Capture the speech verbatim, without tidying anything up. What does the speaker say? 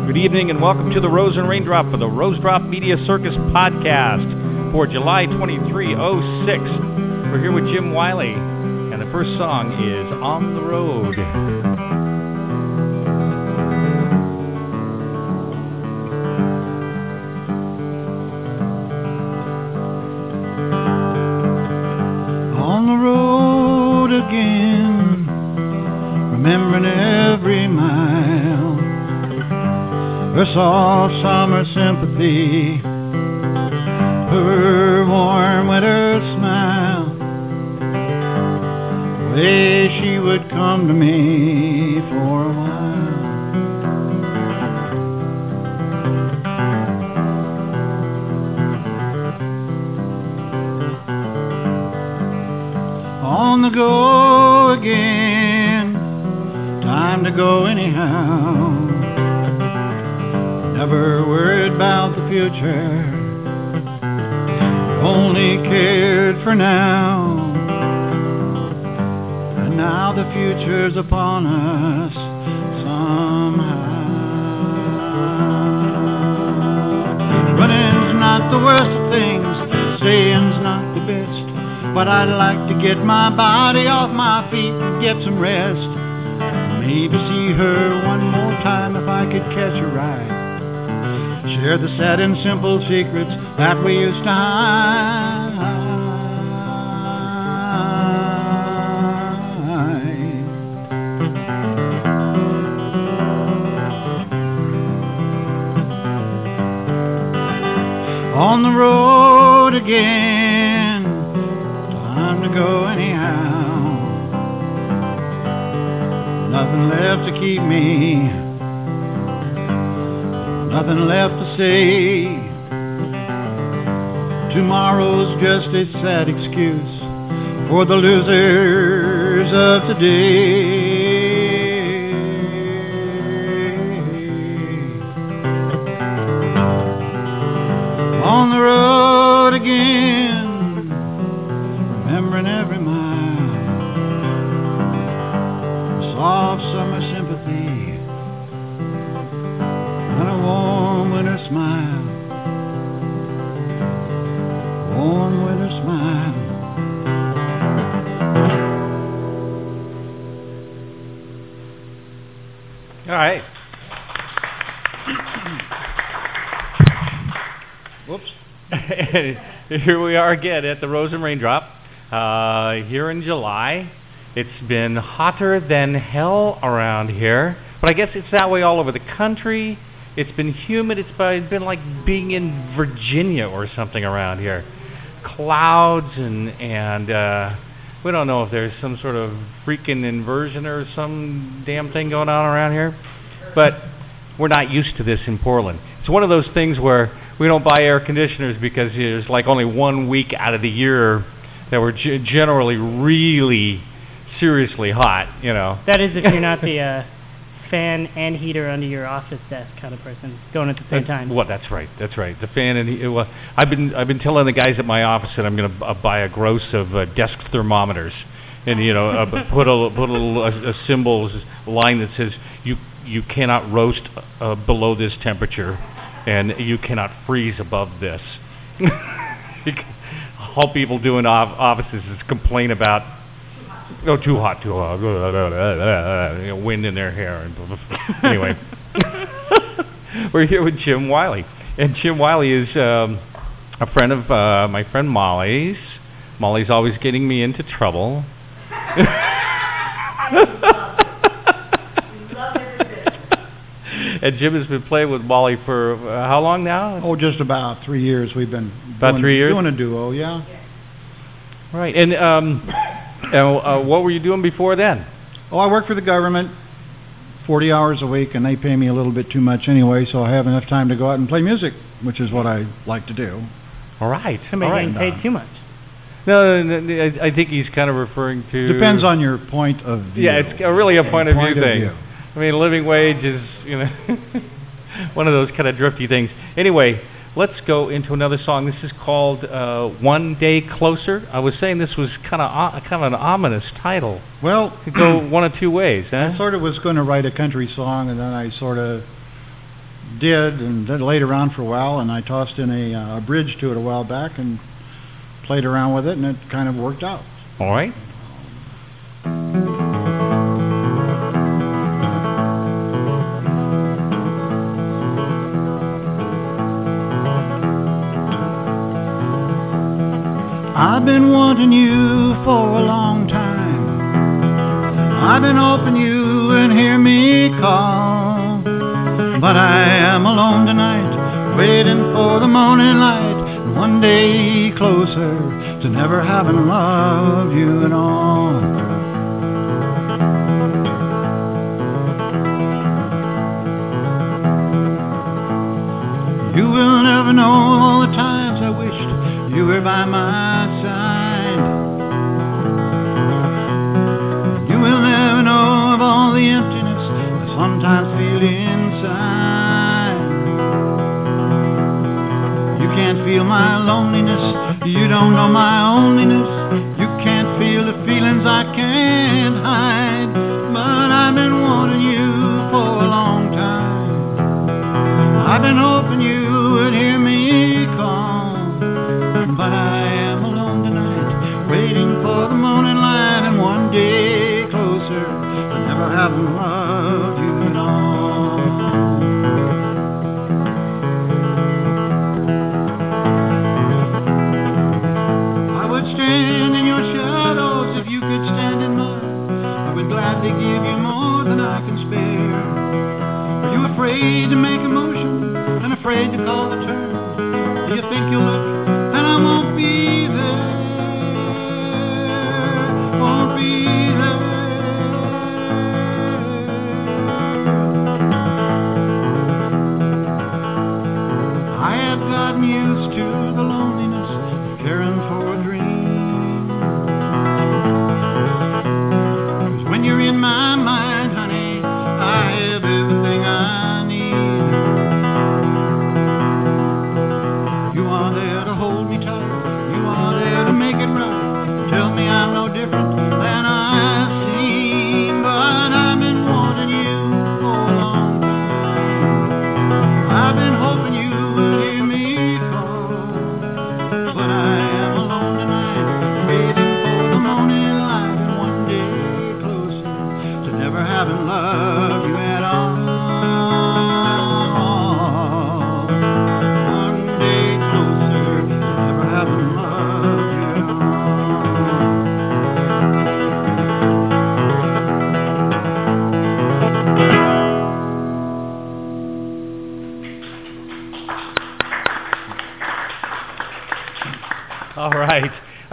Good evening and welcome to the Rose and Raindrop for the Rose Drop Media Circus podcast for July twenty-third, oh six. We're here with Jim Wiley, and the first song is On the Road. On the road again, remembering every mile, her soft summer sympathy, her warm winter smile, the way she would come to me for a while. On the go again, time to go anyhow. Never worried about the future, only cared for now. And now the future's upon us somehow. Running's not the worst of things, staying's not the best, but I'd like to get my body off my feet and get some rest. Maybe see her one more time if I could catch a ride. Share the sad and simple secrets that we used to hide. On the road again, time to go anyhow. Nothing left to keep me, nothing left to say. Tomorrow's just a sad excuse for the losers of today. On the road again, remembering every mile, soft summer sympathy, and a warm winter smile, warm winter smile. All right. Whoops. Here we are again at the Rose and Raindrop. Uh, here in July. It's been hotter than hell around here, but I guess it's that way all over the country. It's been humid. It's been like being in Virginia or something around here. Clouds and and uh, we don't know if there's some sort of freaking inversion or some damn thing going on around here, but we're not used to this in Portland. It's one of those things where we don't buy air conditioners because there's like only one week out of the year that we're g- generally really seriously hot, you know. That is if you're not the uh, fan and heater under your office desk kind of person going at the same time. Well, that's right. That's right. The fan and he, well, I've been I've been telling the guys at my office that I'm going to uh, buy a gross of uh, desk thermometers, and you know uh, put a put a, little, a, a symbol line that says you you cannot roast uh, below this temperature, and you cannot freeze above this. All people do in off- offices is complain about. Oh, too hot, too hot. You know, wind in their hair. Anyway, we're here with Jim Wiley, and Jim Wiley is um, a friend of uh, my friend Molly's. Molly's always getting me into trouble. And Jim has been playing with Molly for uh, how long now? Oh, just about three years. We've been about doing, three years doing a duo, yeah. Right, and um. And uh, what were you doing before then? Oh, I work for the government, forty hours a week, and they pay me a little bit too much anyway, so I have enough time to go out and play music, which is what I like to do. All right. Somebody All right. getting paid too much. No, no, no, I, I think he's kind of referring to... Depends on your point of view. Yeah, it's a really a point of point view of thing. View. I mean, living wage is, you know, one of those kind of drifty things. Anyway, let's go into another song. This is called uh, One Day Closer. I was saying this was kind of uh, kind of an ominous title. Well, it could go one of two ways, huh? I sort of was going to write a country song, and then I sort of did, and that laid around for a while, and I tossed in a, uh, a bridge to it a while back and played around with it, and it kind of worked out. All right. I've been wanting you for a long time. I've been hoping you would hear me call, but I am alone tonight, waiting for the morning light, and one day closer to never having loved you at all. You will never know all the times I wished you were by my side. You will never know of all the emptiness I sometimes feel inside. You can't feel my loneliness, you don't know my loneliness. You can't feel the feelings I can't hide. But I've been wanting you for a long time. I've been hoping you would hear me call, but I am alone tonight, waiting for the morning light, and one day closer to never having loved you at all. I would stand in your shadows if you could stand in mine. I would gladly give you more than I can spare. Are you afraid to make a motion and afraid to call the turn? Do you think you'll look and I won't be there? Won't be there. I have gotten used to the loneliness of caring for a dream. 'Cause when you're in my mind, honey, I have everything I need. You are there to hold me tight. You are there to make it right. Tell me I'm no different than I seem. But I've been wanting you for a long time. I've been hoping you would hear me call, but I am alone tonight, waiting for the morning light, and one day closer to never having loved you at all. One day closer to never having loved you at all. All right.